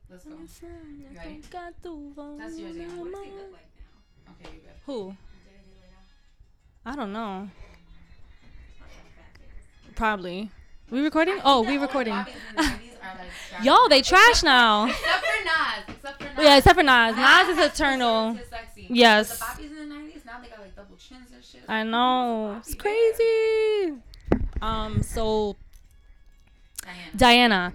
Let's go. Ready? That's yours again. What does he look like now? Okay, you good. Who? I don't know. Probably. We recording? Oh, we recording. Yo, they trash now. Except for Nas. Yeah, except for Nas. Nas is eternal. Yes. The Bobbies in the 90s, now they got like double chins and shit. I know. It's crazy. So Diana.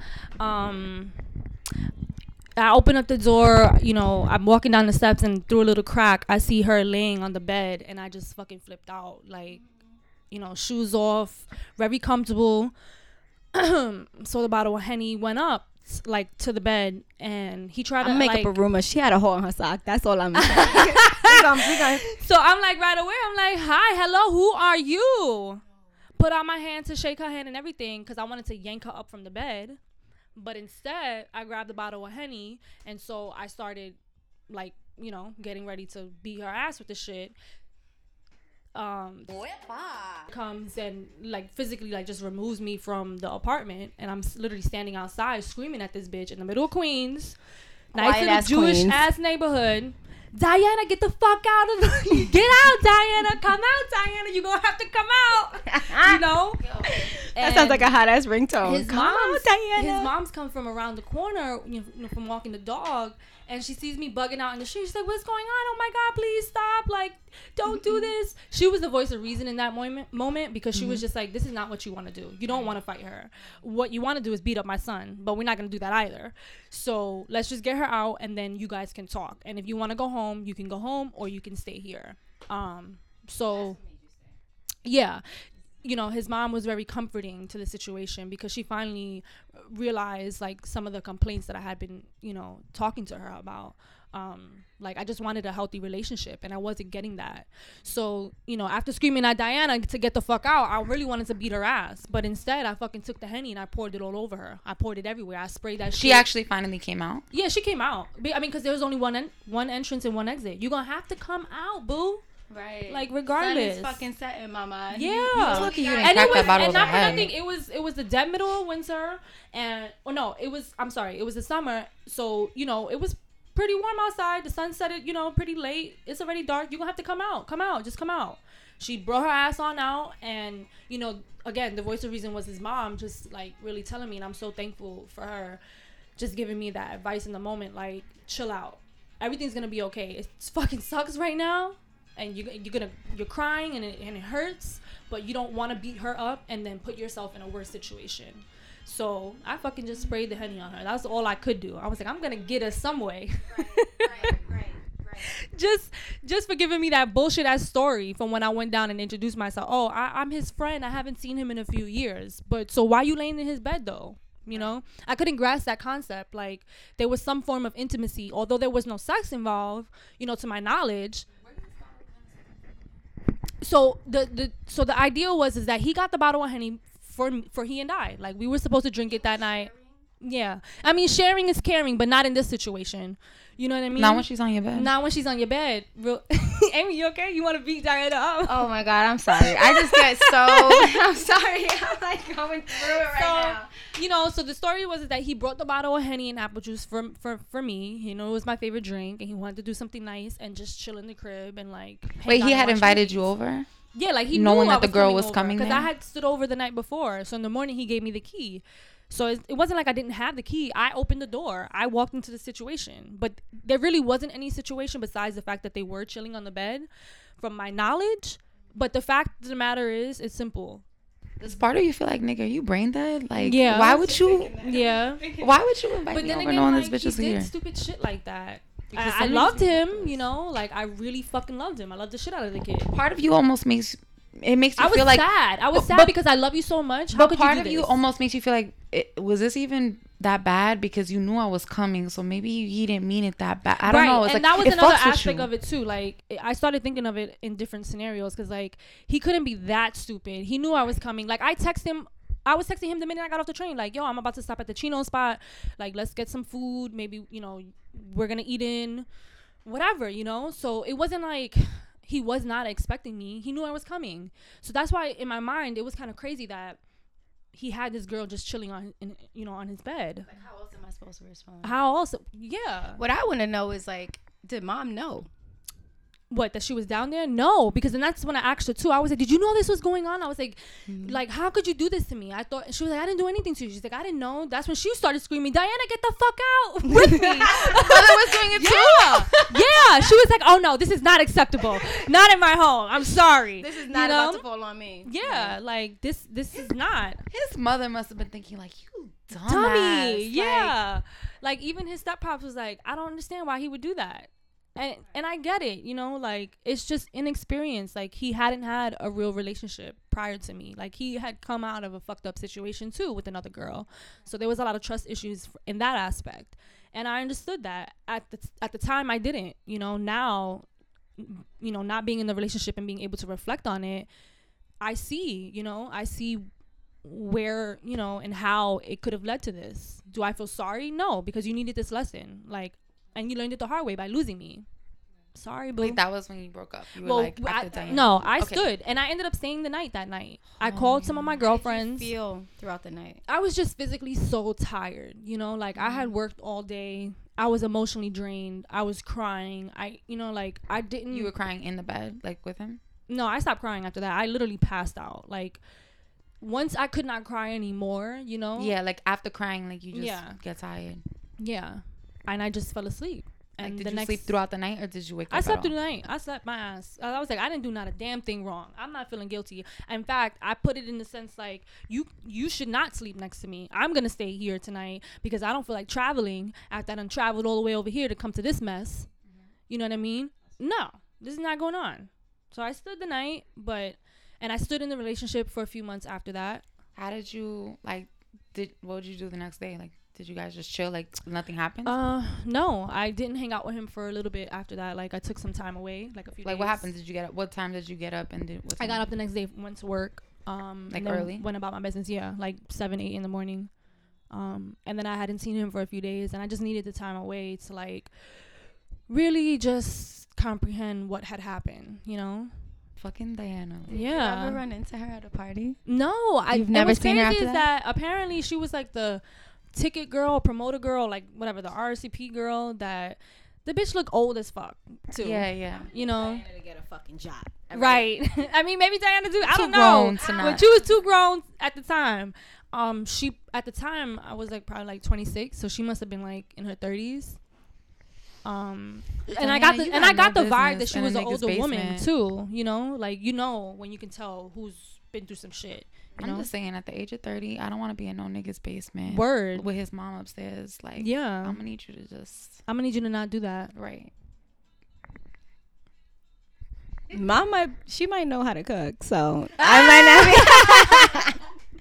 I open up the door, you know, I'm walking down the steps and through a little crack, I see her laying on the bed and I just fucking flipped out. Like, you know, shoes off, very comfortable. So the bottle of Henny went up, like, to the bed and he tried to make like, up a rumor. She had a hole in her sock. That's all I'm saying. So I'm like, right away, I'm like, hi, hello, who are you? Put out my hand to shake her hand and everything because I wanted to yank her up from the bed. But instead, I grabbed the bottle of Henny, and so I started, like, you know, getting ready to beat her ass with the shit. Comes and, like, physically, like, just removes me from the apartment, and I'm literally standing outside screaming at this bitch in the middle of Queens. Nice little Jewish-ass neighborhood. Diana, get the fuck out of the... Get out, Diana. Come out, Diana. You're going to have to come out. You know? That sounds like a hot-ass ringtone. His mom's come from around the corner, you know, from walking the dog. And she sees me bugging out in the street. She's like, what's going on? Oh, my God, please stop. Like, don't do this. She was the voice of reason in that moment because she was just like, this is not what you want to do. You don't want to fight her. What you want to do is beat up my son. But we're not going to do that either. So let's just get her out and then you guys can talk. And if you want to go home, you can go home or you can stay here. So, yeah. You know, his mom was very comforting to the situation because she finally realized, like, some of the complaints that I had been, you know, talking to her about. Like, I just wanted a healthy relationship, and I wasn't getting that. So, you know, after screaming at Diana to get the fuck out, I really wanted to beat her ass. But instead, I fucking took the Henny and I poured it all over her. I poured it everywhere. I sprayed that shit. She actually finally came out? Yeah, she came out. I mean, because there was only one entrance and one exit. You're going to have to come out, boo. Right. Like, regardless. Sun is fucking setting, mama. Yeah. You didn't crack that bottle over her head. It was the dead middle of winter, and it was the summer, so, you know, it was pretty warm outside. The sun set it, you know, pretty late. It's already dark. You're gonna have to come out, just come out. She brought her ass on out, and, you know, again, the voice of reason was his mom, just, like, really telling me, and I'm so thankful for her just giving me that advice in the moment, like, chill out, everything's gonna be okay. It fucking sucks right now, and you're crying and it hurts, but you don't want to beat her up and then put yourself in a worse situation. So I fucking just sprayed the Henny on her. That's all I could do. I was like, I'm gonna get her some way. Right. Just for giving me that bullshit ass story from when I went down and introduced myself. Oh, I'm his friend. I haven't seen him in a few years. But so why you laying in his bed though? You know, I couldn't grasp that concept. Like, there was some form of intimacy, although there was no sex involved, you know, to my knowledge. So the idea was that he got the bottle of Henny for he and I. Like, we were supposed to drink it that night. Yeah. I mean, sharing is caring, but not in this situation. You know what I mean? Not when she's on your bed. Not when she's on your bed. Amy, you okay? You want to beat Diana up? Oh, my God. I'm sorry. I just get so... I'm sorry. I'm, like, going through it right now. You know, so the story was that he brought the bottle of Henny and apple juice for me. You know, it was my favorite drink, and he wanted to do something nice and just chill in the crib and, like... Wait, he had invited you over? Yeah, like, he knowing knew that the girl was coming there? Because I had stood over the night before. So in the morning, he gave me the key. So it wasn't like I didn't have the key. I opened the door. I walked into the situation. But there really wasn't any situation besides the fact that they were chilling on the bed, from my knowledge. But the fact of the matter is, it's simple. Does part of you feel like, nigga, are you brain dead? Like, yeah. Why would you? Yeah. Why would you invite me over knowing this bitch is here? He did stupid shit like that. I loved him, you know, like, I really fucking loved him. I loved the shit out of the kid. Part of you almost makes you feel like I was sad because I love you so much. How could part you of do you this? almost makes you feel like, was this even that bad? Because you knew I was coming, so maybe he didn't mean it that bad. I don't know. It's and like, that was another aspect of it too. Like, I started thinking of it in different scenarios because, like, he couldn't be that stupid. He knew I was coming. Like, I was texting him the minute I got off the train. Like, yo, I'm about to stop at the Chino spot. Like, let's get some food. Maybe, you know, we're gonna eat in, whatever, you know. So it wasn't like he was not expecting me. He knew I was coming. So that's why in my mind it was kind of crazy that he had this girl just chilling on his bed. Like, how else am I supposed to respond? How else? Yeah. What I want to know is, like, did mom know? What, that she was down there? No, because then that's when I asked her too. I was like, did you know this was going on? I was like, like, how could you do this to me? I thought, she was like, I didn't do anything to you. She's like, I didn't know. That's when she started screaming, Diana, get the fuck out with me. Mother was doing it too. Yeah. She was like, oh no, this is not acceptable. Not in my home. I'm sorry. This is not about to fall on me. Yeah, like this is not. His mother must have been thinking like, you dumbass. Tommy, yeah. Like even his step pops was like, I don't understand why he would do that. And I get it, you know, like it's just inexperience. Like he hadn't had a real relationship prior to me. Like he had come out of a fucked up situation too with another girl. So there was a lot of trust issues in that aspect. And I understood that at the time I didn't, you know. Now, you know, not being in the relationship and being able to reflect on it, I see where, you know, and how it could have led to this. Do I feel sorry? No, because you needed this lesson. Like, and you learned it the hard way by losing me. Sorry, boo. Wait, that was when you broke up. You were like, I stood, and I ended up staying the night that night. I called some of my girlfriends. How did you feel throughout the night? I was just physically so tired, you know, like I had worked all day. I was emotionally drained. I was crying. You were crying in the bed, like with him? No, I stopped crying after that. I literally passed out. Like, once I could not cry anymore, you know? Yeah, like after crying, like you just get tired. Yeah. And I just fell asleep. And like, did you sleep throughout the night or did you wake up? I slept through the night. I slept my ass. I was like, I didn't do not a damn thing wrong. I'm not feeling guilty. In fact, I put it in the sense like, you should not sleep next to me. I'm going to stay here tonight because I don't feel like traveling after I done traveled all the way over here to come to this mess. Mm-hmm. You know what I mean? No, this is not going on. So I stood the night, and I stood in the relationship for a few months after that. How did you, like, what did you do the next day? Like, did you guys just chill? Like, nothing happened? No, I didn't hang out with him for a little bit after that. Like, I took some time away, like a few days. Like, what happened? Did you get up? What time did you get up? I got up the next day, went to work. Like early? Went about my business, yeah. Like 7, 8 in the morning. And then I hadn't seen him for a few days. And I just needed the time away to, like, really just comprehend what had happened, you know? Fucking Diana. Did you ever run into her at a party? No. You've never seen her after that? Apparently she was like the ticket girl, promoter girl, like whatever, the RSVP girl. That the bitch looked old as fuck too. Yeah. You know, Diana to get a fucking job, right? I mean, maybe Diana do. I don't know, but she was too grown at the time. She at the time I was like probably like 26, so she must have been like in her 30s. And I got the vibe that she was an older woman too. You know, like, you know, when you can tell who's been through some shit. I'm just saying, at the age of 30, I don't want to be in no nigga's basement. Word. With his mom upstairs. Like, yeah. I'm gonna need you to not do that. Right. Mom she might know how to cook, so I might not be.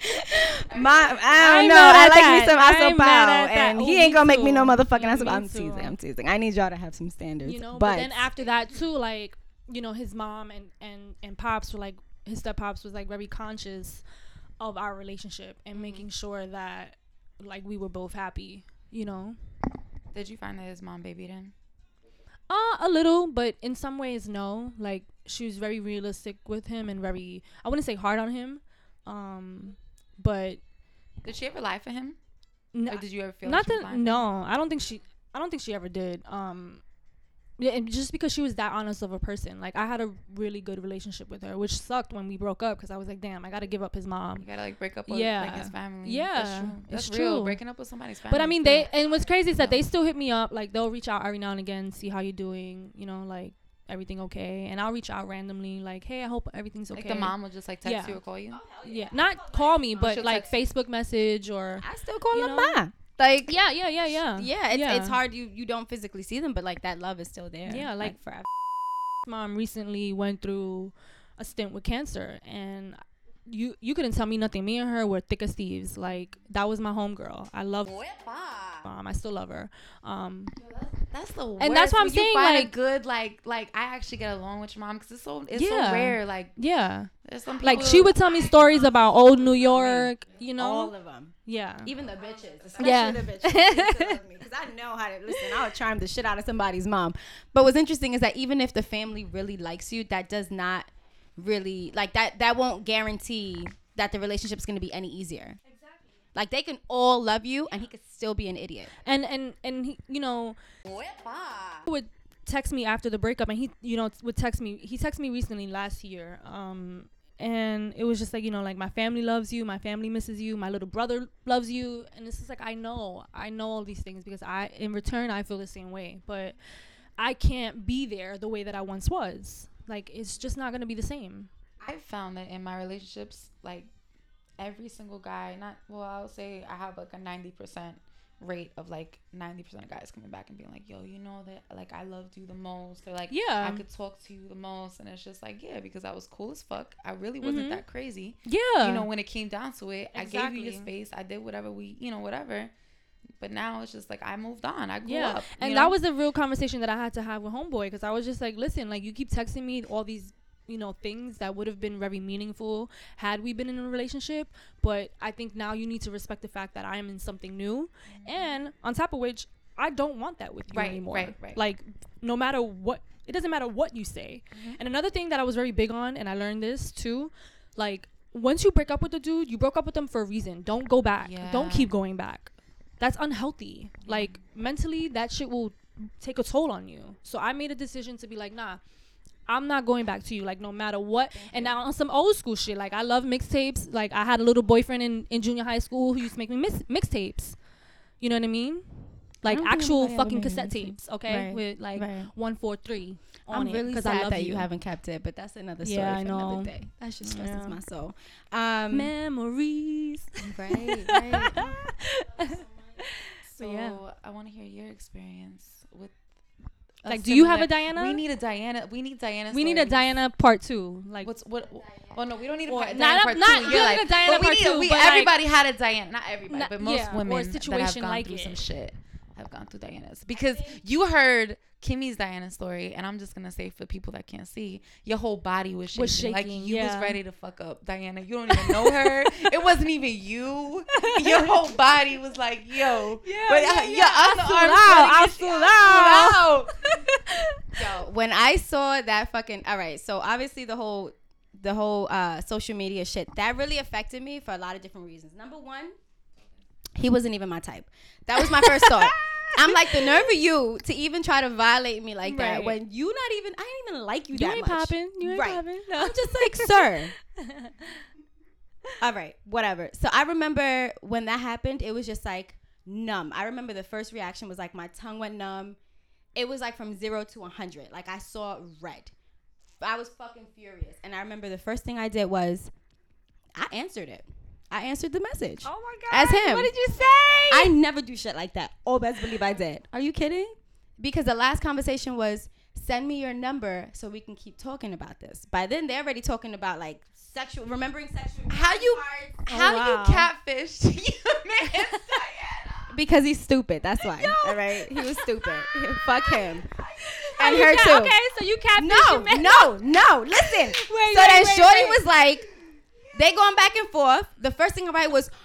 I don't know. I like me some asopao, and he ain't gonna make me no motherfucking asopao. I'm teasing. I need y'all to have some standards. You know, but then after that too, like, you know, his mom and pops were like, his step pops was like very conscious of our relationship and making sure that, like, we were both happy, you know. Did you find that his mom babied him? A little, but in some ways no. Like, she was very realistic with him and very, I wouldn't say hard on him, but did she ever lie for him? No. Or did you ever feel no, I don't think she ever did. Yeah, and just because she was that honest of a person. Like, I had a really good relationship with her, which sucked when we broke up because I was like, damn, I gotta give up his mom. You gotta, like, break up with, like, his family. Yeah, that's real. Breaking up with somebody's family. But I mean, and what's crazy is that they still hit me up. Like, they'll reach out every now and again, see how you're doing, you know, like, everything okay. And I'll reach out randomly, like, hey, I hope everything's okay. Like, the mom will just, like, text you or call you? Yeah, not call me, but like Facebook message, or I still call them back. Like, yeah. It's hard. You don't physically see them, but, like, that love is still there. Yeah, like forever. Mom recently went through a stint with cancer, and you couldn't tell me nothing. Me and her were thick as thieves. Like, that was my homegirl. I love mom. I still love her. That's the worst. And that's what I'm saying. You find like, a good, like I actually get along with your mom because it's so rare. Like, yeah, there's some people, like, she would tell me stories about old New York. You know, all of them. Yeah, even the bitches, especially the bitches. Because I know how to listen. I would charm the shit out of somebody's mom. But what's interesting is that even if the family really likes you, that does not really, like, that won't guarantee that the relationship is going to be any easier. Exactly. Like, they can all love you, and he could still be an idiot. And he, you know, would text me after the breakup, and he, you know, would text me. He texted me recently last year. And it was just like, you know, like, my family loves you, my family misses you, my little brother loves you. And it's just like, I know all these things because in return, I feel the same way. But I can't be there the way that I once was. Like, it's just not going to be the same. I've found that in my relationships, like, every single guy, I'll say I have, like, a 90% rate of, like, 90% of guys coming back and being like, yo, you know that, like, I loved you the most, or like, yeah, I could talk to you the most. And it's just like, yeah, because I was cool as fuck. I really wasn't that crazy. Yeah, you know, when it came down to it, exactly. I gave you your space, I did whatever whatever. But now it's just like, I moved on, I grew up, and that was the real conversation that I had to have with homeboy, because I was just like, listen, like, you keep texting me all these, you know, things that would have been very meaningful had we been in a relationship, but I think now you need to respect the fact that I am in something new, and on top of which, I don't want that with you anymore. Right. Like, no matter what, it doesn't matter what you say. And another thing that I was very big on, and I learned this too, like, once you break up with a dude, you broke up with them for a reason. Don't go back. Don't keep going back. That's unhealthy. Like, mentally, that shit will take a toll on you. So I made a decision to be like, nah, I'm not going back to you, like, no matter what. And now on some old school shit, like, I love mixtapes. Like, I had a little boyfriend in junior high school who used to make me mixtapes. You know what I mean? Like, actual fucking cassette tapes, okay? Right. With, like, 143 on it. I'm really sad that you haven't kept it, but that's another story for another day. That just stresses my soul. Memories. Right. So, I want to hear your experience with, like, do you have a Diana? We need Diana. We need a Diana part 2. Like, what? Oh no, we don't need a Diana part 2. Not a Diana part 2. Everybody had a Diana. Not everybody, but most women or situation that have gone like through it. some shit have gone through Diana's. Because you heard Kimmy's Diana story, and I'm just gonna say, for people that can't see, your whole body was shaking. Like, you was ready to fuck up Diana. You don't even know her. It wasn't even you. Your whole body was like, yo. I flew out. Yo, when I saw that fucking, all right, so obviously the whole social media shit, that really affected me for a lot of different reasons. Number one, he wasn't even my type. That was my first thought. I'm like, the nerve of you to even try to violate me like that when I didn't even like you that much. You ain't popping. No. I'm just like, sir. All right, whatever. So I remember when that happened, it was just like numb. I remember the first reaction was like my tongue went numb. It was like from 0 to 100. Like, I saw red. I was fucking furious. And I remember the first thing I did was I answered it. I answered the message. Oh my God. As him. What did you say? I never do shit like that. Oh, best believe I did. Are you kidding? Because the last conversation was, send me your number so we can keep talking about this. By then, they're already talking about, like, remembering sexual. How you catfished your man, Diana? Because he's stupid. That's why. All right? He was stupid. Fuck him. And her too. Okay, so you catfished No. Listen. Then Shorty was like, they going back and forth. The first thing I write was,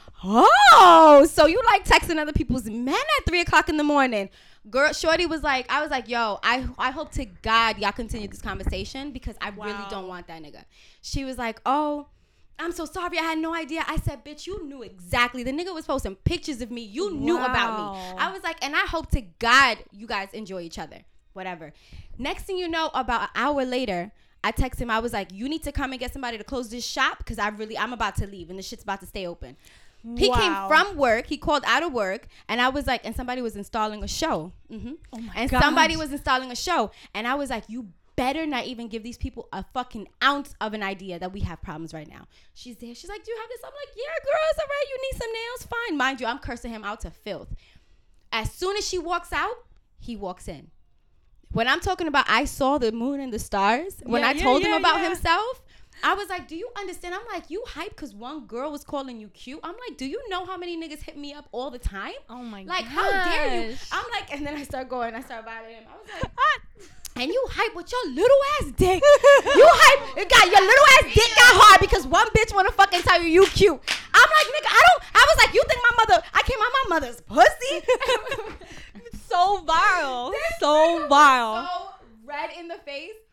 oh, so you like texting other people's men at 3:00 in the morning. Girl, Shorty was like, I was like, yo, I hope to God y'all continue this conversation because I really don't want that nigga. She was like, oh, I'm so sorry. I had no idea. I said, bitch, you knew exactly. The nigga was posting pictures of me. You knew about me. I was like, and I hope to God you guys enjoy each other. Whatever. Next thing you know, about an hour later, I text him. I was like, you need to come and get somebody to close this shop because I'm about to leave and the shit's about to stay open. He came from work. He called out of work. And I was like, and somebody was installing a show. Mm-hmm. Oh my God. Somebody was installing a show. And I was like, you better not even give these people a fucking ounce of an idea that we have problems right now. She's there. She's like, do you have this? I'm like, yeah, girl, it's all right. You need some nails? Fine. Mind you, I'm cursing him out to filth. As soon as she walks out, he walks in. When I'm talking about I saw the moon and the stars, when I told him about himself, I was like, do you understand? I'm like, you hype because one girl was calling you cute? I'm like, do you know how many niggas hit me up all the time? Oh my God. Like, how dare you? I'm like, and then I start violating him. I was like, and you hype with your little ass dick. You hype, your little ass dick got hard because one bitch want to fucking tell you cute. I'm like, nigga, I was like, you think I came out my mother's pussy? So vile. So vile. So red in the face.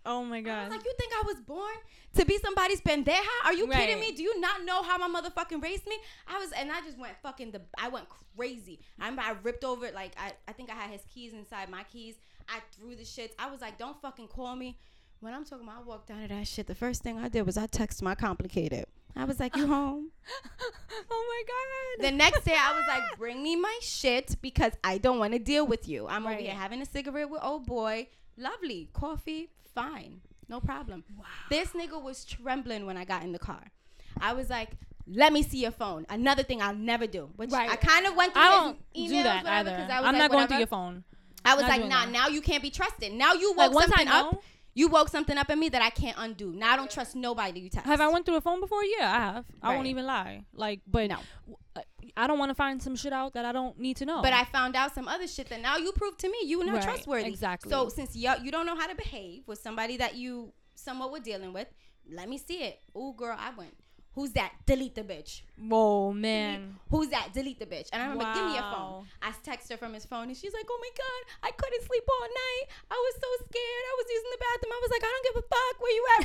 Oh my God. I was like, you think I was born to be somebody's pendeja? Are you kidding me? Do you not know how my motherfucking raised me? I just went I went crazy. I ripped over, like, I think I had his keys inside my keys. I threw the shits. I was like, don't fucking call me. When I'm talking about, I walked down to that shit. The first thing I did was I texted my complicated. I was like, you home? Oh my God. The next day, I was like, bring me my shit because I don't want to deal with you. I'm over here having a cigarette with old boy. Lovely. Coffee. Fine. No problem. Wow. This nigga was trembling when I got in the car. I was like, let me see your phone. Another thing I'll never do. Which I kind of went through. I don't do that either. I'm not going through your phone. I was like, nah, now you can't be trusted. Now you woke something up. You woke something up in me that I can't undo. Now I don't trust nobody you text. Have I went through a phone before? Yeah, I have. I won't even lie. Like, but no. I don't want to find some shit out that I don't need to know. But I found out some other shit that now you prove to me you're not trustworthy. Exactly. So since you don't know how to behave with somebody that you somewhat were dealing with, let me see it. Ooh, girl, I went. Who's that? Delete the bitch. Whoa, man. Who's that? Delete the bitch. And I remember, give me your phone. I text her from his phone, and she's like, oh, my God, I couldn't sleep all night. I was so scared. I was using the bathroom. I was like, I don't give a fuck. Where you at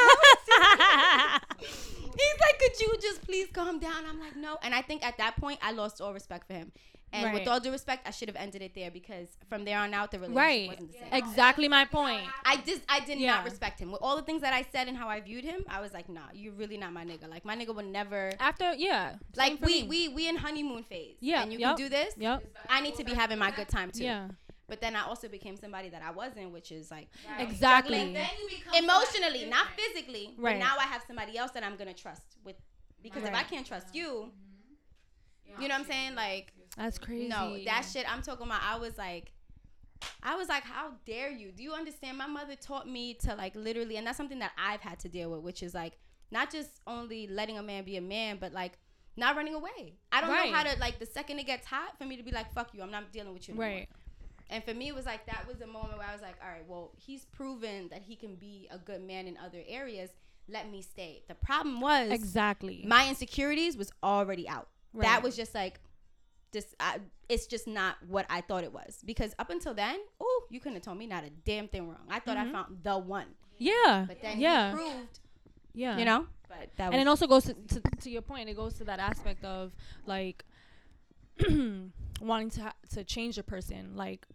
right now? He's like, could you just please calm down? I'm like, no. And I think at that point, I lost all respect for him. And with all due respect, I should have ended it there because from there on out, the relationship wasn't the same. Exactly my point. I did not respect him. With all the things that I said and how I viewed him, I was like, nah, you're really not my nigga. Like, my nigga would never. After, like, we in honeymoon phase. Yeah. And you can do this. Yep. I need to be having my good time, too. Yeah. But then I also became somebody that I wasn't, which is like. Exactly. Emotionally, not physically. Right. But now I have somebody else that I'm going to trust with. Because if I can't trust you, you know what I'm saying? Like. That's crazy. No, that shit I'm talking about, I was like, how dare you? Do you understand? My mother taught me to, like, literally, and that's something that I've had to deal with, which is, like, not just only letting a man be a man, but, like, not running away. I don't know how to, like, the second it gets hot, for me to be like, fuck you, I'm not dealing with you anymore. Right. And for me, it was like, that was a moment where I was like, all right, well, he's proven that he can be a good man in other areas. Let me stay. The problem was. Exactly. My insecurities was already out. Right. That was just like. It's just not what I thought it was, because up until then, you couldn't have told me not a damn thing wrong. I thought I found the one. Yeah. But then he proved. Yeah. You know. But that and it also goes to your point. It goes to that aspect of like wanting to change a person. Like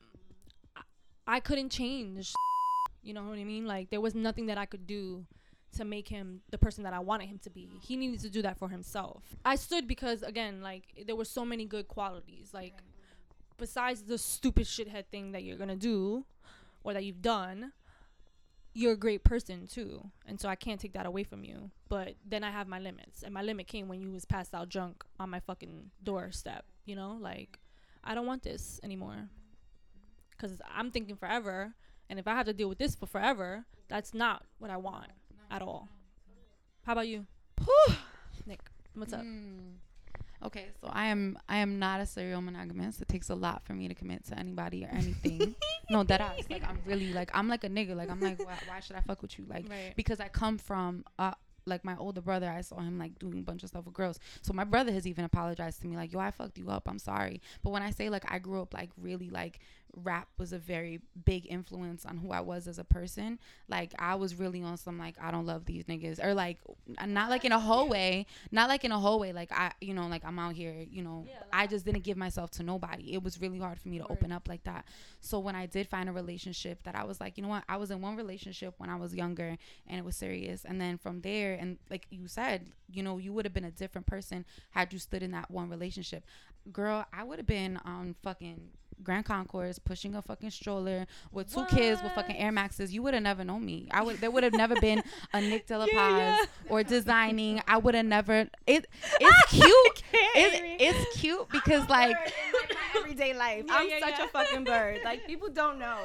I couldn't change. You know what I mean? Like there was nothing that I could do to make him the person that I wanted him to be. He needed to do that for himself. I stood because, again, like, there were so many good qualities. Like, besides the stupid shithead thing that you're going to do or that you've done, you're a great person, too. And so I can't take that away from you. But then I have my limits. And my limit came when you was passed out drunk on my fucking doorstep, you know? Like, I don't want this anymore. Because I'm thinking forever. And if I have to deal with this for forever, that's not what I want. At all. How about you? Nick, what's up? Okay, so I am not a serial monogamist. It takes a lot for me to commit to anybody or anything. No, that ass. Like I'm really like I'm like a nigga. Like I'm like why should I fuck with you? Like because I come from like my older brother, I saw him like doing a bunch of stuff with girls. So my brother has even apologized to me like, yo, I fucked you up. I'm sorry. But when I say like I grew up like really like rap was a very big influence on who I was as a person. Like I was really on some like I don't love these niggas or like not like in a whole way, like I you know like I'm out here, you know, I just didn't give myself to nobody. It was really hard for me to open up like that. So when I did find a relationship that I was like, you know what, I was in one relationship when I was younger and it was serious, and then from there, and like you said, you know, you would have been a different person had you stood in that one relationship. Girl, I would have been on fucking Grand Concourse pushing a fucking stroller with two kids with fucking Air Maxes. You would have never known me. There would have never been a Nick De La Paz or designing. I would have never. It's cute. It's cute because like in my everyday life, I'm such a fucking bird. Like people don't know.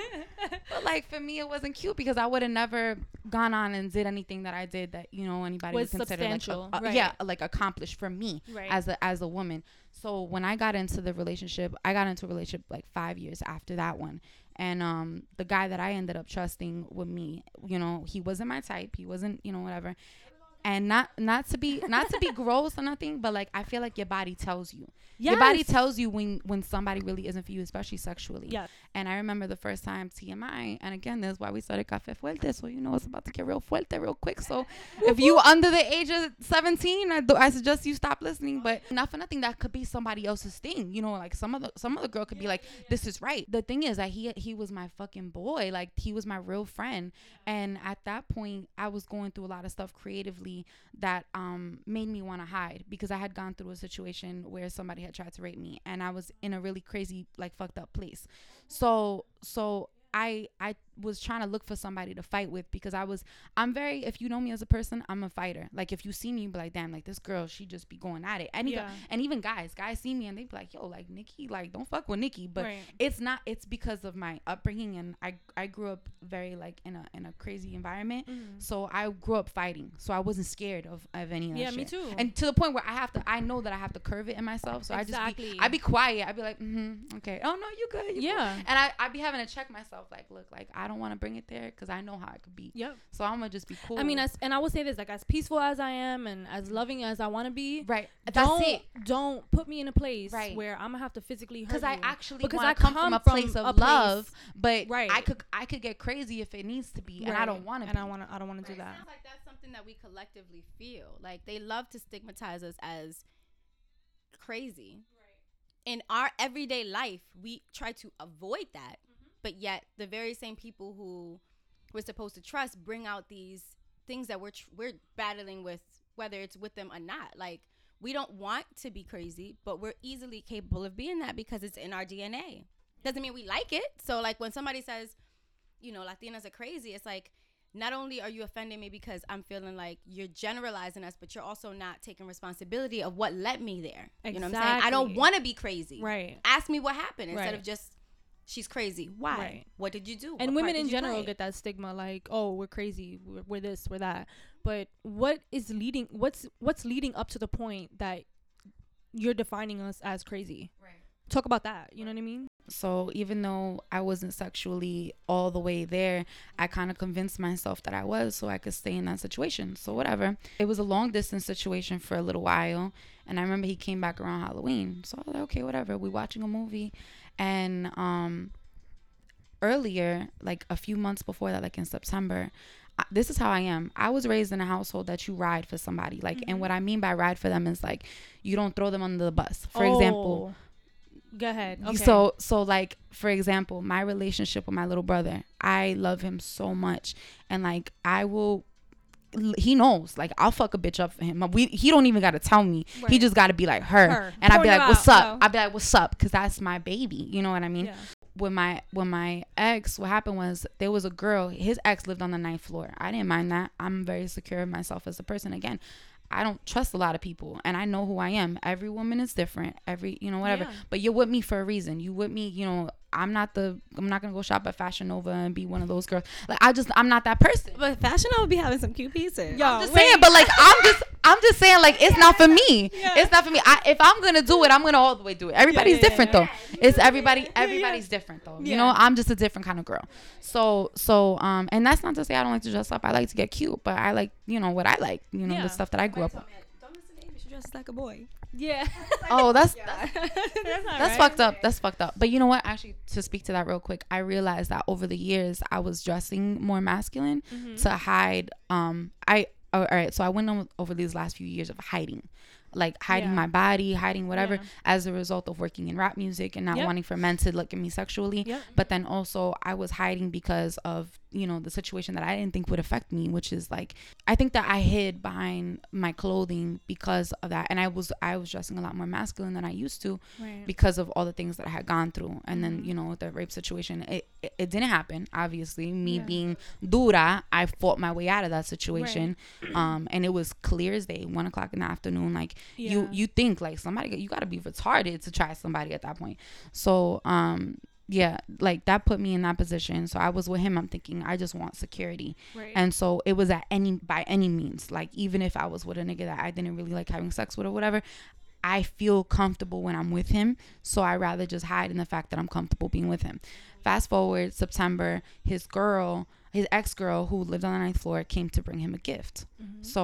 But like for me, it wasn't cute because I would have never gone on and did anything that I did that, you know, anybody would consider like like accomplished for me as a woman. So when I got into the relationship, like 5 years after that one. And the guy that I ended up trusting with me, you know, he wasn't my type. He wasn't, you know, whatever. And not to be gross or nothing, but like I feel like your body tells you. Yes. Your body tells you when somebody really isn't for you, especially sexually. Yeah. And I remember the first time, TMI, and again, this is why we started Café Fuerte, so you know it's about to get real fuerte real quick. So if you under the age of 17, I suggest you stop listening. But not for nothing, that could be somebody else's thing. You know, like some other girl could be like, this is right. The thing is that he was my fucking boy. Like he was my real friend. And at that point, I was going through a lot of stuff creatively that made me want to hide, because I had gone through a situation where somebody had tried to rape me, and I was in a really crazy, like, fucked up place. So I was trying to look for somebody to fight with, because I'm very, if you know me as a person, I'm a fighter. Like if you see me, you be like, damn, like this girl, she just be going at it. And even guys see me and they be like, yo, like Nikki, like don't fuck with Nikki. But it's because of my upbringing, and I grew up very like in a crazy environment. So I grew up fighting, so I wasn't scared of any of that shit. Me too. And to the point where I know that I have to curve it in myself. So I be quiet. I be like, okay, oh no, you good, you cool. And I be having to check myself, like, look, like I don't want to bring it there because I know how it could be. Yep. So I'm gonna just be cool. I mean, I would say this, like, as peaceful as I am and as loving as I want to be, right? That's it. Don't put me in a place where I'm gonna have to physically hurt you. Because I actually want to come from a place of love, but I could get crazy if it needs to be, and I don't want to. And I don't want to do that. It sounds like that's something that we collectively feel. Like they love to stigmatize us as crazy. Right. In our everyday life, we try to avoid that. But yet the very same people who we're supposed to trust bring out these things that we're battling with, whether it's with them or not. Like, we don't want to be crazy, but we're easily capable of being that because it's in our DNA. Doesn't mean we like it. So like when somebody says, you know, Latinas are crazy, it's like, not only are you offending me because I'm feeling like you're generalizing us, but you're also not taking responsibility of what led me there. Exactly. You know what I'm saying? I don't want to be crazy. Right. Ask me what happened instead of just, she's crazy. Why? Right. What did you do? And women in general get that stigma, like, oh, we're crazy, we're this, we're that. But what's leading up to the point that you're defining us as crazy? Right. Talk about that. You know what I mean? So even though I wasn't sexually all the way there, I kind of convinced myself that I was, so I could stay in that situation. So whatever. It was a long distance situation for a little while. And I remember he came back around Halloween. So I was like, okay, whatever. We're watching a movie. And earlier, like a few months before that, like in September, this is how I am. I was raised in a household that you ride for somebody. Like, and what I mean by ride for them is like, you don't throw them under the bus. For example. Go ahead. Okay. So like, for example, my relationship with my little brother, I love him so much. And like, he knows, like, I'll fuck a bitch up for him. He don't even got to tell me. Right. He just got to be like her. And I'll be like, what's up? I'll be like, what's up? Because that's my baby. You know what I mean? Yeah. With my ex, what happened was there was a girl, his ex lived on the 9th floor. I didn't mind that. I'm very secure of myself as a person. Again, I don't trust a lot of people, and I know who I am. Every woman is different. Whatever. Yeah. But you're with me for a reason. You with me, I'm not gonna go shop at Fashion Nova and be one of those girls. Like, I'm not that person. But Fashion Nova be having some cute pieces. Yo, I'm just saying, but like, I'm just saying, like, it's not for me. Yeah. It's not for me. If I'm gonna do it, I'm gonna all the way do it. Everybody's different though. It's everybody's different though. Yeah. You know, I'm just a different kind of girl. So and that's not to say I don't like to dress up. I like to get cute, but I like, what I like, the stuff that I grew up with. Don't listen to him. You should dress like a boy. Yeah. Oh, that's fucked up. That's fucked up. But you know what? Actually, to speak to that real quick, I realized that over the years I was dressing more masculine to hide. All right. So I went on over these last few years of hiding. Like hiding my body, hiding whatever, as a result of working in rap music and not wanting for men to look at me sexually. But then also I was hiding because of, the situation that I didn't think would affect me, which is like, I think that I hid behind my clothing because of that. And I was dressing a lot more masculine than I used to because of all the things that I had gone through. And then, the rape situation, it didn't happen. Obviously, me being dura, I fought my way out of that situation. Right. And it was clear as day, 1:00 in the afternoon. Like, you think like you got to be retarded to try somebody at that point. So, like that put me in that position. So I was with him. I'm thinking, I just want security. Right. And so it was by any means, like, even if I was with a nigga that I didn't really like having sex with or whatever, I feel comfortable when I'm with him. So I rather just hide in the fact that I'm comfortable being with him. Fast forward September, his ex-girl who lived on the 9th floor came to bring him a gift. So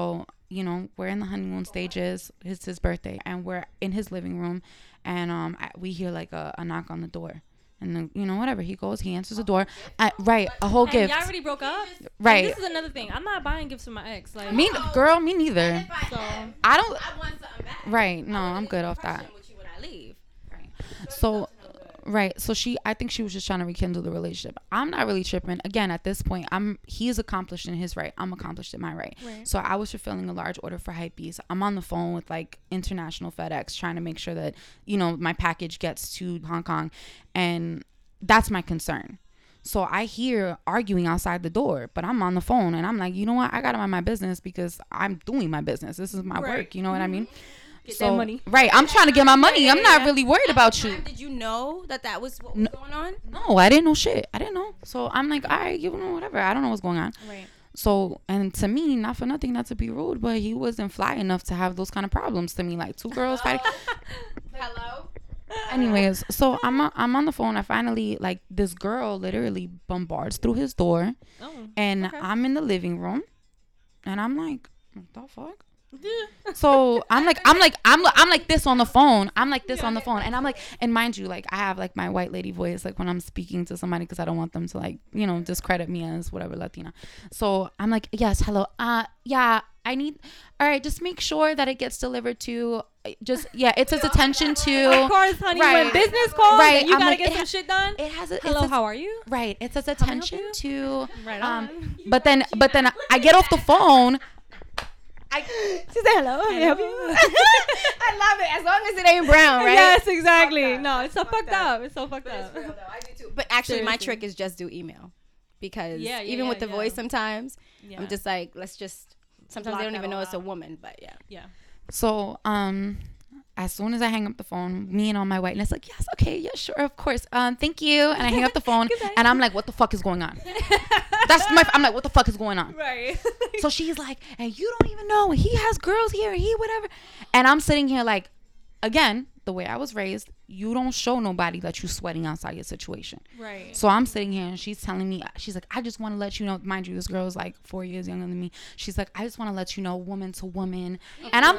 we're in the honeymoon stages. It's his birthday, and we're in his living room, and we hear like a knock on the door. And then, whatever, he goes, he answers the door. Right, a whole gift. Y'all already broke up? Right. And this is another thing. I'm not buying gifts for my ex. Like, me neither. So I don't. I want something back. Right, no, I'm good off that. With you when I leave. Right. So. Right. So I think she was just trying to rekindle the relationship. I'm not really tripping. Again, at this point, he is accomplished in his right. I'm accomplished in my right. So I was fulfilling a large order for Hypebeast. I'm on the phone with like international FedEx trying to make sure that, my package gets to Hong Kong. And that's my concern. So I hear arguing outside the door, but I'm on the phone and I'm like, you know what? I got to mind my business because I'm doing my business. This is my work. You know what I mean? Get that money. Right. I'm trying to get my money. I'm not really worried about you. Did you know that was what was going on? No, I didn't know shit. I didn't know. So I'm like, all right, whatever. I don't know what's going on. Right. So, and to me, not for nothing, not to be rude, but he wasn't fly enough to have those kind of problems to me. Like 2 girls fighting. Hello? Anyways, so I'm on the phone. I finally, like, this girl literally bombards through his door. Oh, and I'm in the living room. And I'm like, what the fuck? So I'm like this on the phone. I'm like this on the phone, and I'm like, and mind you, like I have like my white lady voice, like when I'm speaking to somebody, because I don't want them to like discredit me as whatever Latina. So I'm like, yes, hello, yeah, I need, all right, just make sure that it gets delivered to, it says attention to. Of course, honey. Right. When business calls, right, you gotta like, get some shit done. It has a hello, how are you? Right, it says attention to. Right on. But then I get off the phone. She said hello. Can I help you? I love it. As long as it ain't brown, right? Yes, exactly. No, it's so fucked up. It's so fucked up. Real, I do too. But actually, my trick is just do email, because even with the voice, sometimes I'm just like, let's just. Sometimes they don't even know it's a woman, but yeah. So as soon as I hang up the phone, me and all my whiteness like, yes, okay, yeah, sure, of course, thank you, and I hang up the phone, and I'm like, what the fuck is going on? I'm like, what the fuck is going on? Right. So she's like, and you don't even know he has girls here, he whatever, and I'm sitting here like, again, the way I was raised, you don't show nobody that you sweating outside your situation. Right. So I'm sitting here and she's telling me, she's like, I just want to let you know, mind you, this girl is like 4 years younger than me. She's like, I just want to let you know, woman to woman. And I'm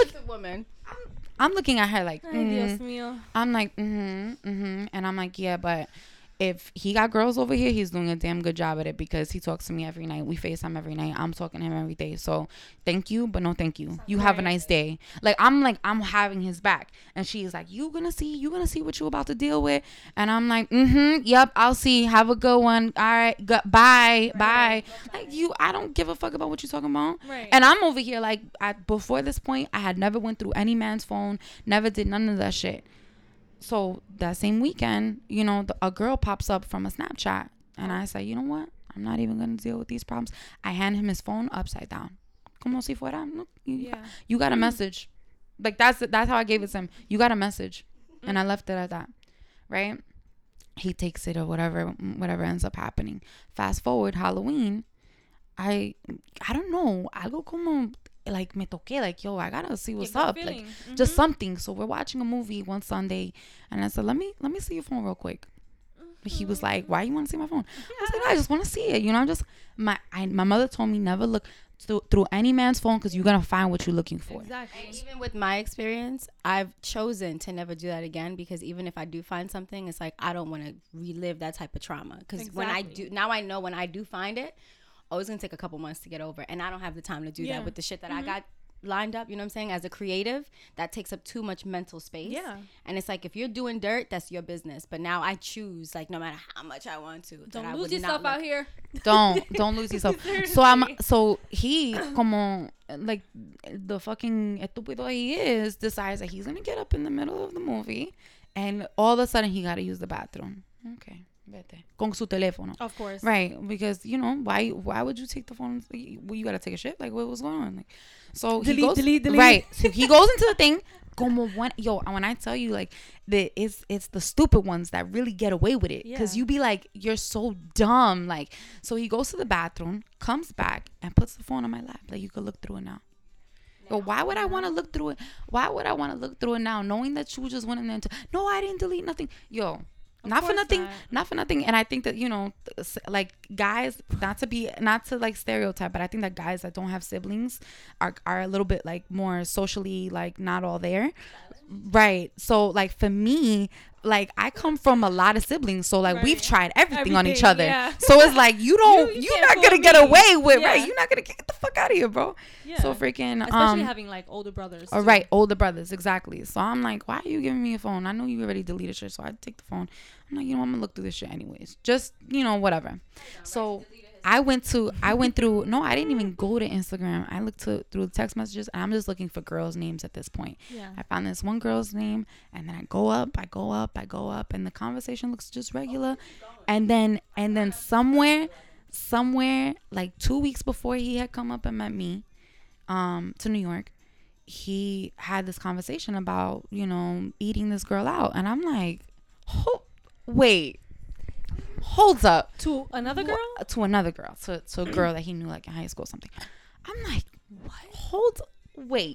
looking at her like, Dios mío. I'm like, and I'm like, yeah, but if he got girls over here, he's doing a damn good job at it, because he talks to me every night. We FaceTime every night. I'm talking to him every day. So thank you, but no thank you. You have a nice day. I'm having his back. And she's like, you gonna see what you about to deal with. And I'm like, yep, I'll see. Have a good one. All right, bye. Like I don't give a fuck about what you're talking about. Right. And I'm over here like, before this point, I had never went through any man's phone, never did none of that shit. So that same weekend, a girl pops up from a Snapchat, and I say, you know what? I'm not even going to deal with these problems. I hand him his phone upside down. Como si fuera. You got a message. Like that's how I gave it to him. You got a message. And I left it at that. Right? He takes it or whatever ends up happening. Fast forward, Halloween, I don't know. Algo como like me toqué, like, yo, I gotta see what's up, like just something. So we're watching a movie one Sunday, and I said, let me see your phone real quick. He was like, why you want to see my phone? I was like, I just want to see it, I'm just my mother told me never look through any man's phone, because you're gonna find what you're looking for. Exactly. And even with my experience, I've chosen to never do that again, because even if I do find something, it's like I don't want to relive that type of trauma, because when I do, now I know when I do find it, it's gonna take a couple months to get over, and I don't have the time to do that with the shit that I got lined up. You know what I'm saying? As a creative, that takes up too much mental space. Yeah. And it's like, if you're doing dirt, that's your business. But now I choose, like, no matter how much I want to, don't lose yourself out here. Don't lose yourself. So he, como like the fucking estúpido he is, decides that he's gonna get up in the middle of the movie, and all of a sudden he gotta use the bathroom. Okay. Vete. Con su teléfono. Of course. Right. Because, why would you take the phone? You got to take a shit? Like, what was going on? Like, so delete. Right. So he goes into the thing. Como when I tell you, like, it's the stupid ones that really get away with it. Because you be like, you're so dumb. Like, so he goes to the bathroom, comes back, and puts the phone on my lap. Like, you could look through it now. But why would I want to look through it? Why would I want to look through it now, knowing that you just went in there no, I didn't delete nothing. Not for nothing. And I think that, you know, like guys, not to like stereotype, but I think that guys that don't have siblings are a little bit like more socially like not all there. Right. So like for me, like I come from a lot of siblings, so like we've tried everything on each other. Yeah. So it's like you're not gonna get away with right. You're not gonna get the fuck out of here, bro. Yeah. So freaking especially having like older brothers. Oh, right, older brothers, exactly. So I'm like, why are you giving me a phone? I know you already deleted shit, so I take the phone. I'm like, you know, I'm gonna look through this shit anyways. Just, you know, whatever. So I went through. No, I didn't even go to Instagram. I looked through the text messages, and I'm just looking for girls' names at this point. Yeah. I found this one girl's name, and then I go up, and the conversation looks just regular, and then somewhere, like 2 weeks before he had come up and met me, to New York, he had this conversation about, you know, eating this girl out, and I'm like, wait. Holds up. To another girl? To another girl. To a girl that he knew like in high school or something. I'm like, what? Wait.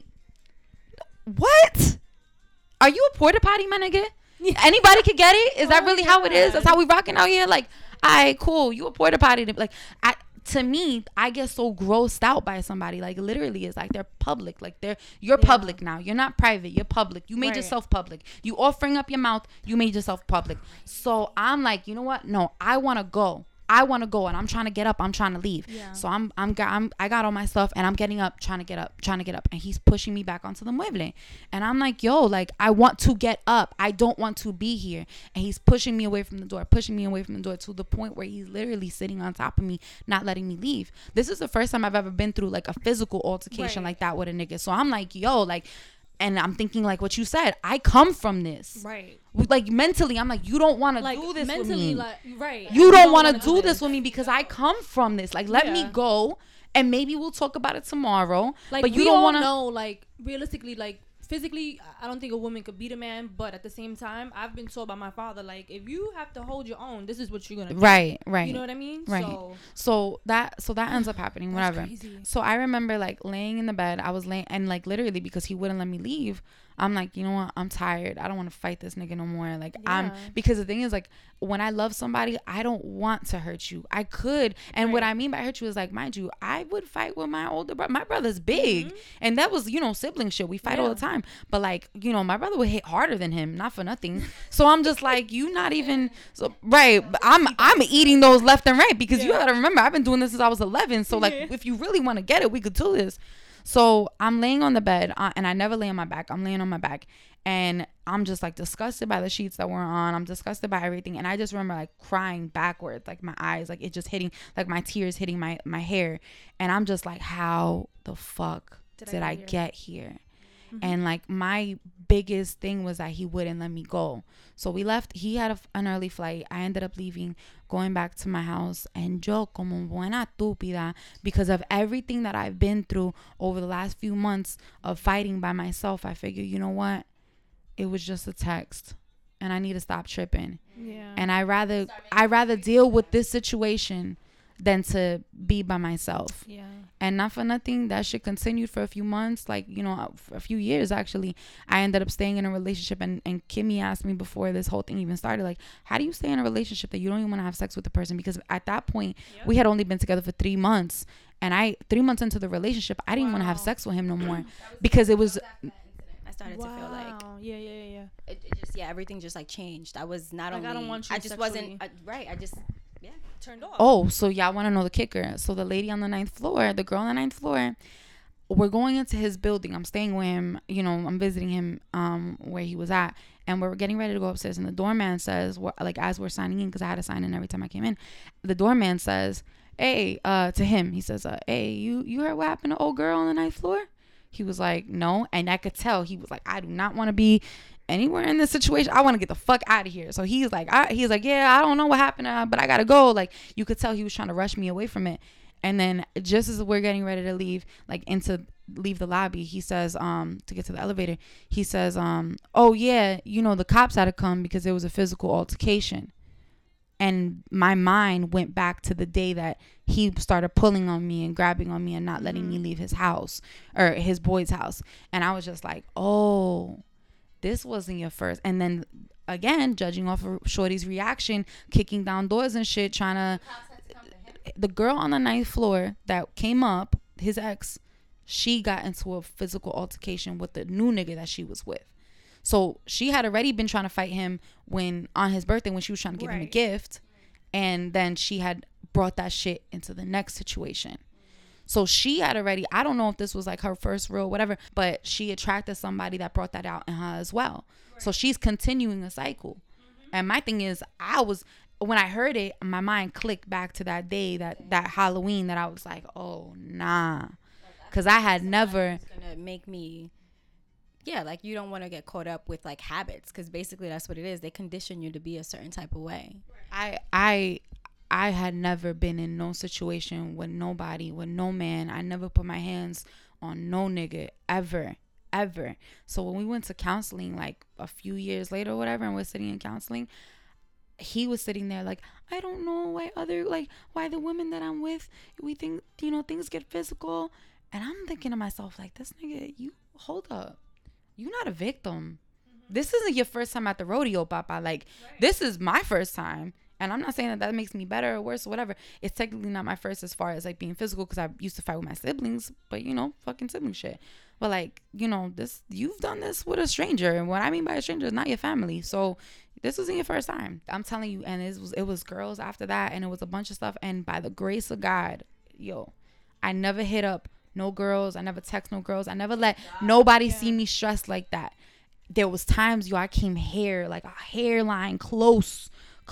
What? Are you a porta potty, my nigga? Yeah. Anybody could get it? Is that really how it is? That's how we rocking out here? Like, alright, cool. You a porta potty. Like, to me, I get so grossed out by somebody. Like, literally, it's like they're public. Like, you're public now. You're not private. You're public. You made yourself public. You offering up your mouth. You made yourself public. So I'm like, you know what? No, I want to go. And I'm trying to get up. I'm trying to leave. Yeah. So I got all my stuff and I'm getting up, trying to get up. And he's pushing me back onto the mueble. And I'm like, yo, like, I want to get up. I don't want to be here. And he's pushing me away from the door to the point where he's literally sitting on top of me, not letting me leave. This is the first time I've ever been through like a physical altercation like that with a nigga. So I'm like, yo, like, and I'm thinking like what you said, I come from this. Right. Like mentally, I'm like, you don't want to like, do this with me. Like, right. You don't want to do this with me because I come from this. Like, let me go and maybe we'll talk about it tomorrow. Like, but you don't want to know, like, realistically, like, physically, I don't think a woman could beat a man, but at the same time, I've been told by my father, like, if you have to hold your own, this is what you're gonna do. Right. You know what I mean? Right. So that ends up happening, whatever. Crazy. So I remember like laying in the bed, I was laying, and like literally because he wouldn't let me leave, I'm like, you know what? I'm tired. I don't want to fight this nigga no more. Like because the thing is like, when I love somebody, I don't want to hurt you. I could. And what I mean by hurt you is like, mind you, I would fight with my older brother. My brother's big. And that was, you know, sibling shit. We fight all the time. But like, you know, my brother would hit harder than him, not for nothing. So I'm just like, you not even so right. I'm eating those left and right because you gotta remember, I've been doing this since I was 11. So like, if you really want to get it, we could do this. So I'm laying on the bed and I never lay on my back. I'm laying on my back and I'm just like disgusted by the sheets that we're on. I'm disgusted by everything. And I just remember like crying backwards, like my eyes, like it just hitting, like my tears hitting my hair. And I'm just like, how the fuck did I get here? Mm-hmm. And like my biggest thing was that he wouldn't let me go. So we left. He had an early flight. I ended up leaving, going back to my house, and yo como buena estúpida, because of everything that I've been through over the last few months of fighting by myself, I figured, you know what, it was just a text and I need to stop tripping. And I rather deal with this situation than to be by myself. And not for nothing, that shit continued for a few months, like, you know, for a few years actually. I ended up staying in a relationship, and Kimmy asked me before this whole thing even started, like, how do you stay in a relationship that you don't even want to have sex with the person? Because at that point we had only been together for 3 months, and 3 months into the relationship, I didn't want to have sex with him no more because it was I started to feel like it just everything just like changed. I was not like, only I don't want you I just sexually. Wasn't right I just turned off. Oh, so y'all want to know the kicker? So the lady on the 9th floor, the girl on the 9th floor, we're going into his building. I'm staying with him, you know, I'm visiting him where he was at, and we're getting ready to go upstairs, and the doorman says, like, as we're signing in, because I had to sign in every time I came in, the doorman says, hey, to him, he says, hey, you heard what happened to old girl on the 9th floor? He was like, no. And I could tell he was like, I do not want to be anywhere in this situation. I want to get the fuck out of here. So he's like, yeah, I don't know what happened, but I gotta go. Like, you could tell he was trying to rush me away from it. And then just as we're getting ready to leave, like leave the lobby, he says, to get to the elevator, he says, oh yeah, you know, the cops had to come because it was a physical altercation. And my mind went back to the day that he started pulling on me and grabbing on me and not letting me leave his house, or his boy's house. And I was just like, oh, this wasn't your first. And then again, judging off of Shorty's reaction, kicking down doors and shit, trying to. The girl on the 9th floor that came up, his ex, she got into a physical altercation with the new nigga that she was with. So she had already been trying to fight him when on his birthday, when she was trying to give him a gift, and then she had brought that shit into the next situation. So she had already, I don't know if this was like her first real whatever, but she attracted somebody that brought that out in her as well. So she's continuing a cycle. And my thing is, when I heard it, my mind clicked back to that day, that Halloween, that I was like, oh, nah. Because I had never. It's going to make me, like you don't want to get caught up with like habits, because basically that's what it is. They condition you to be a certain type of way. I had never been in no situation with nobody, with no man. I never put my hands on no nigga ever. So when we went to counseling like a few years later or whatever, and we're sitting in counseling, he was sitting there like, I don't know why the women that I'm with, we think, things get physical. And I'm thinking to myself, like, this nigga, you hold up. You're not a victim. This isn't your first time at the rodeo, papa. Like, this is my first time. And I'm not saying that makes me better or worse or whatever. It's technically not my first as far as like being physical, because I used to fight with my siblings, but fucking sibling shit. But like, you've done this with a stranger, and what I mean by a stranger is not your family. So this isn't your first time. I'm telling you. And it was girls after that, and it was a bunch of stuff. And by the grace of God, I never hit up no girls. I never text no girls. I never let nobody see me stressed like that. There was times, I came like a hairline close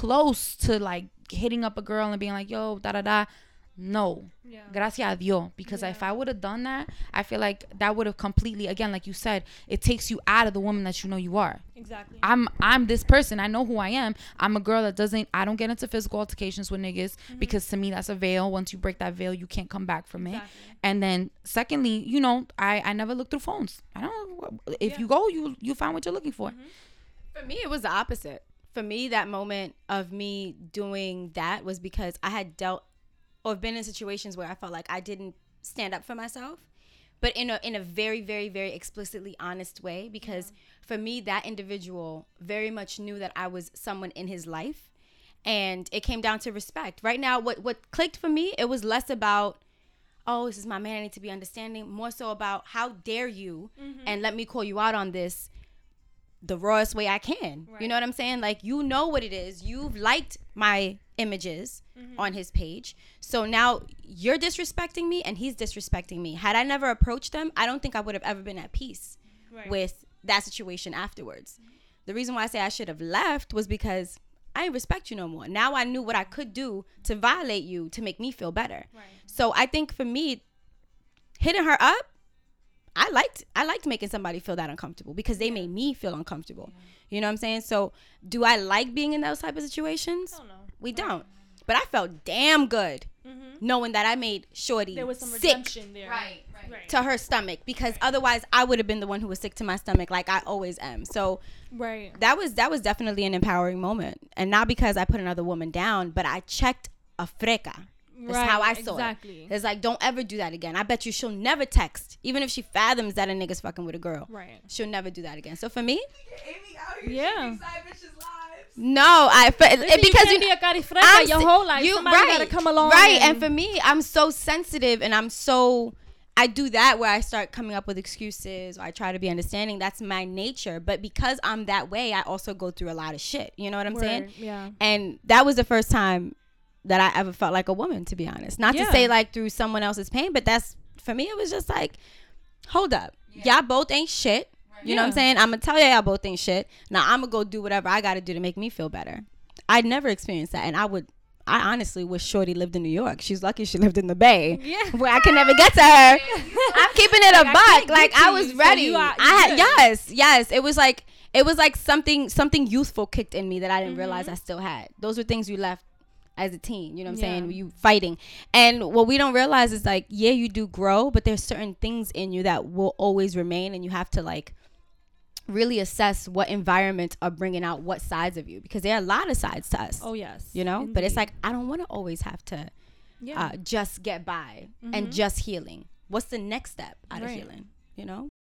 to like hitting up a girl and being like, yo, da da da. No. Gracias a Dios. Because if I would have done that, I feel like that would have completely, again, like you said, it takes you out of the woman that you are. Exactly. I'm this person. I know who I am. I'm a girl that I don't get into physical altercations with niggas, because to me that's a veil. Once you break that veil, you can't come back from it. And then secondly, I never look through phones. I don't know. If you go, you find what you're looking for. For me, it was the opposite. For me, that moment of me doing that was because I had dealt or been in situations where I felt like I didn't stand up for myself, but in a very, very, very explicitly honest way, because for me, that individual very much knew that I was someone in his life, and it came down to respect. Right now, what clicked for me, it was less about, oh, this is my man, I need to be understanding, more so about how dare you and let me call you out on this the rawest way I can. Right. You know what I'm saying? Like, what it is. You've liked my images on his page. So now you're disrespecting me and he's disrespecting me. Had I never approached them, I don't think I would have ever been at peace with that situation afterwards. The reason why I say I should have left was because I didn't respect you no more. Now I knew what I could do to violate you to make me feel better. Right. So I think for me, hitting her up, I liked making somebody feel that uncomfortable, because they made me feel uncomfortable. You know what I'm saying? So do I like being in those type of situations? I don't know. We don't. But I felt damn good knowing that I made Shorty there was some sick redemption there. Right. To her stomach, because otherwise I would have been the one who was sick to my stomach, like I always am. So that was definitely an empowering moment, and not because I put another woman down, but I checked a freca. That's how I saw it. It's like, don't ever do that again. I bet you she'll never text, even if she fathoms that a nigga's fucking with a girl. Right. She'll never do that again. So for me, no, because you be a carifreca your whole life. Somebody gotta come along. Right. And for me, I'm so sensitive, and I do that where I start coming up with excuses, or I try to be understanding. That's my nature. But because I'm that way, I also go through a lot of shit. You know what I'm saying? Yeah. And that was the first time that I ever felt like a woman, to be honest. Not to say like through someone else's pain, but that's, for me, it was just like, hold up. Y'all both ain't shit. You know what I'm saying? I'm going to tell y'all both ain't shit. Now I'm going to go do whatever I got to do to make me feel better. I'd never experienced that. And I honestly wish Shorty lived in New York. She's lucky she lived in the Bay, where I can never get to her. I'm keeping it a buck. Like, I was ready. Yes. It was like something youthful kicked in me that I didn't realize I still had. Those were things you left as a teen, you know what I'm saying? You fighting. And what we don't realize is like, you do grow, but there's certain things in you that will always remain, and you have to like really assess what environments are bringing out what sides of you, because there are a lot of sides to us. Oh yes. You know? Indeed. But it's like, I don't want to always have to just get by and just healing. What's the next step out of healing? You know?